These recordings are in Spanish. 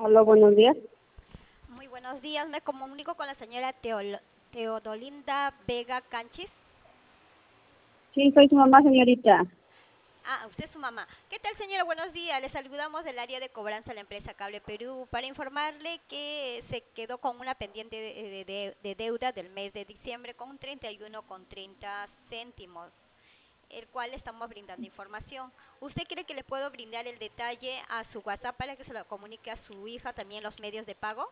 Hola, buenos días. Muy buenos días, me comunico con la señora Teodolinda Vega Canchis. Sí, soy su mamá, señorita. Ah, usted es su mamá. ¿Qué tal, señora? Buenos días. Le saludamos del área de cobranza de la empresa Cable Perú para informarle que se quedó con una pendiente de deuda del mes de diciembre con 31,30 céntimos, el cual le estamos brindando información. ¿Usted cree que le puedo brindar el detalle a su WhatsApp para que se lo comunique a su hija también los medios de pago?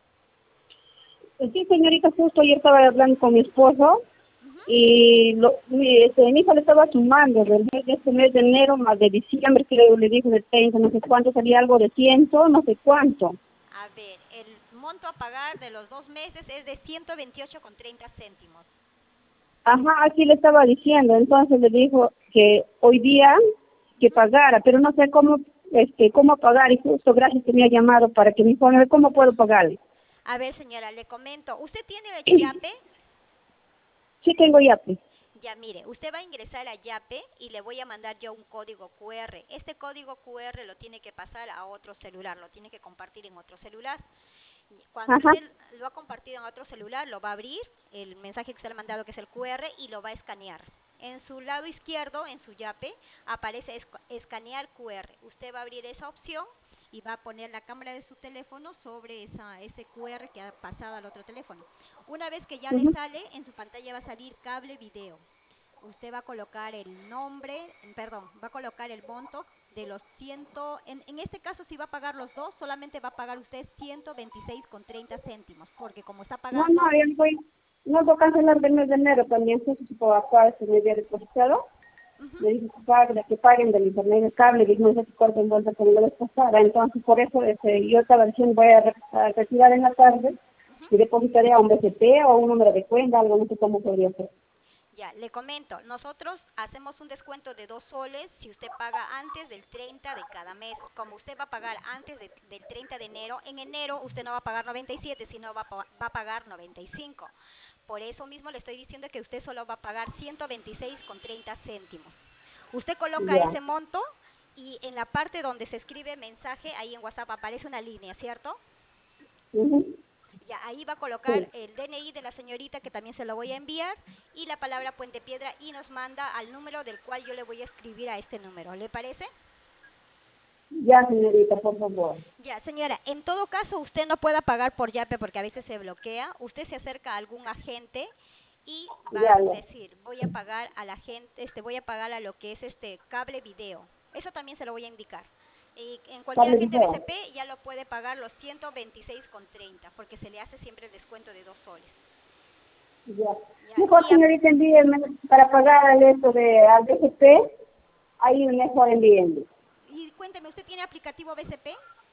Sí, señorita, justo ayer estaba hablando con mi esposo Ujú. y mi hijo le estaba sumando del mes de este mes de enero más de diciembre, que le dijo de 30, no sé cuánto, salía algo de 100, no sé cuánto. A ver, el monto a pagar de los 2 meses es de 128,30 céntimos. Ajá, aquí le estaba diciendo, entonces le dijo que hoy día que Ujú. pagara, pero no sé cómo pagar y justo gracias que me ha llamado para que me informe cómo puedo pagarle. A ver, señora, le comento. ¿Usted tiene el YAPE? Sí tengo ya, pues. Ya, mire, usted va a ingresar a YAPE y le voy a mandar yo un código QR. Este código QR lo tiene que pasar a otro celular, lo tiene que compartir en otro celular. Cuando Ajá, usted lo ha compartido en otro celular, lo va a abrir, el mensaje que se le ha mandado que es el QR, y lo va a escanear. En su lado izquierdo, en su YAPE, aparece escanear QR. Usted va a abrir esa opción y va a poner la cámara de su teléfono sobre ese QR que ha pasado al otro teléfono. Una vez que ya le ujú. sale, en su pantalla va a salir cable video. Usted va a colocar el nombre, perdón, va a colocar el monto de los ciento, en este caso si va a pagar los dos, solamente va a pagar usted 126,30 céntimos, porque como está No, no, pagando, no voy a cancelar del mes de enero también, si su papá se me había depositado, ujú, le dije que paguen del internet del cable, y no sé si corto en vuelta con la vez pasada, entonces por eso yo estaba diciendo voy a retirar en la tarde ujú. y depositaré a un BCP o un número de cuenta, algo, no sé cómo podría ser. Ya, le comento, nosotros hacemos un descuento de 2 soles si usted paga antes del 30 de cada mes. Como usted va a pagar antes del 30 de enero, en enero usted no va a pagar 97, sino va a pagar 95. Por eso mismo le estoy diciendo que usted solo va a pagar 126,30 céntimos. Usted coloca Ya. ese monto y en la parte donde se escribe mensaje, ahí en WhatsApp aparece una línea, ¿cierto? Ujú. Ya, ahí va a colocar Sí, el DNI de la señorita que también se lo voy a enviar y la palabra Puente Piedra y nos manda al número del cual yo le voy a escribir a este número. ¿Le parece? ya, señorita, por favor. Ya, señora, en todo caso usted no pueda pagar por Yape porque a veces se bloquea. Usted se acerca a algún agente y va a Ya, ya. decir, voy a pagar a la gente, voy a pagar a lo que es este cable video. Eso también se lo voy a indicar. Y en cualquier Cable agente video. BCP ya lo puede pagar los 126,30 porque se le hace siempre el descuento de 2 soles. Ya. Ya, Mejor, señorita, envíenme para pagar esto al BCP, ahí mejor envíenme. y cuénteme, ¿usted tiene aplicativo BCP?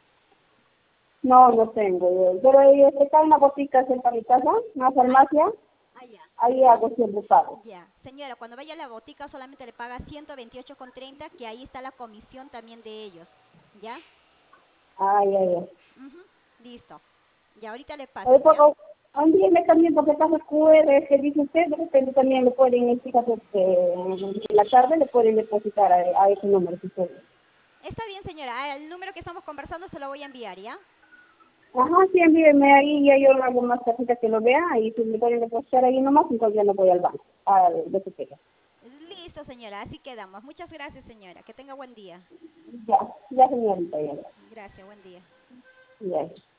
No, no tengo. Pero ahí está una botica cerca de mi casa, una Ah, farmacia, ya. ahí hago siempre pago. Ya, señora, cuando vaya a la botica solamente le paga 128,30, que ahí está la comisión también de ellos. ¿Ya? Ay, ay, ay. Ujú. Listo. Y ahorita le paso, Por ¿ya? favor, envíenme también, porque pasa QR que dice usted, de repente también le pueden, fíjate, en la tarde le pueden depositar a ese número si puede. Está bien, señora. El número que estamos conversando se lo voy a enviar, ¿ya? Ajá, sí, envíenme ahí, ya yo lo hago más tarjeta que lo vea, y si me pueden depositar ahí nomás, entonces ya no voy al banco, al BCP. Listo, señora. Así quedamos. Muchas gracias, señora. Que tenga buen día. Ya, ya, señorita, ya, Gracias, buen día. ya.